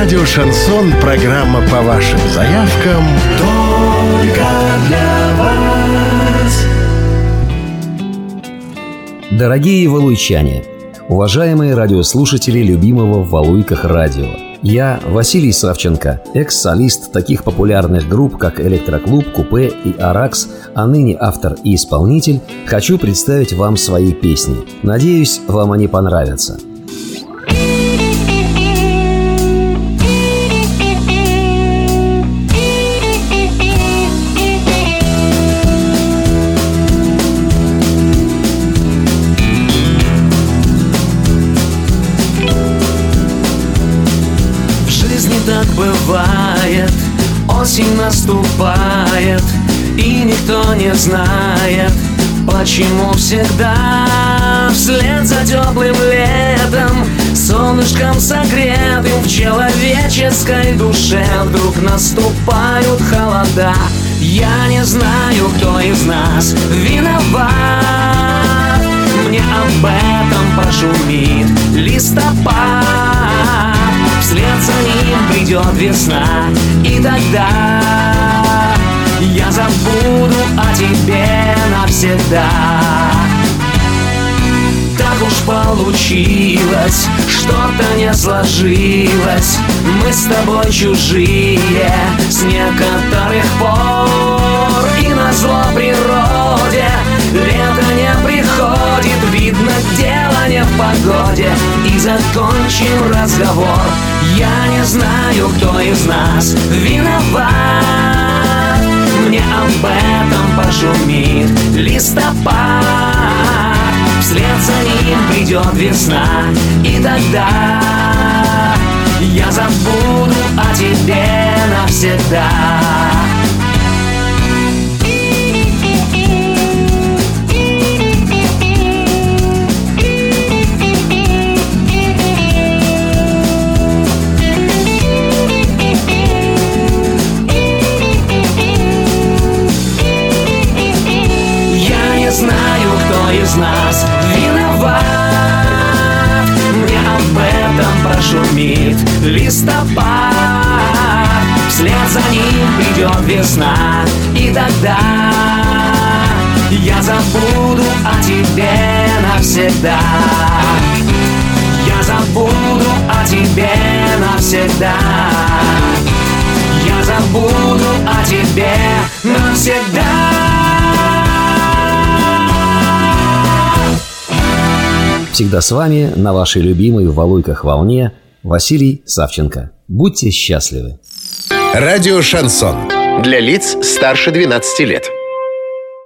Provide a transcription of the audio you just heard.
Радио «Шансон», программа по вашим заявкам. Только для вас. Дорогие валуйчане, уважаемые радиослушатели любимого в Валуйках радио, я, Василий Савченко, экс-солист таких популярных групп, как «Электроклуб», «Купе» и «Аракс», а ныне автор и исполнитель, хочу представить вам свои песни. Надеюсь, вам они понравятся. Так бывает, осень наступает, и никто не знает, почему всегда вслед за теплым летом, солнышком согретым в человеческой душе вдруг наступают холода. Я не знаю, кто из нас виноват, мне об этом пошумит листопад. Вслед за ним придет весна, и тогда я забуду о тебе навсегда. Так уж получилось, что-то не сложилось, мы с тобой чужие с некоторых пор. И назло природе лето не приходит, видно, дело не в погоде, и закончим разговор. Я не знаю, кто из нас виноват, мне об этом пошумит листопад. Вслед за ним придет весна, и тогда я забуду о тебе навсегда. Из нас виноват, мне об этом прошумит листопад. Вслед за ним придет весна, и тогда я забуду о тебе навсегда. Я забуду о тебе навсегда. Я забуду о тебе навсегда. Всегда с вами на вашей любимой в Валуйках волне Василий Савченко. Будьте счастливы. Радио «Шансон». Для лиц старше 12 лет.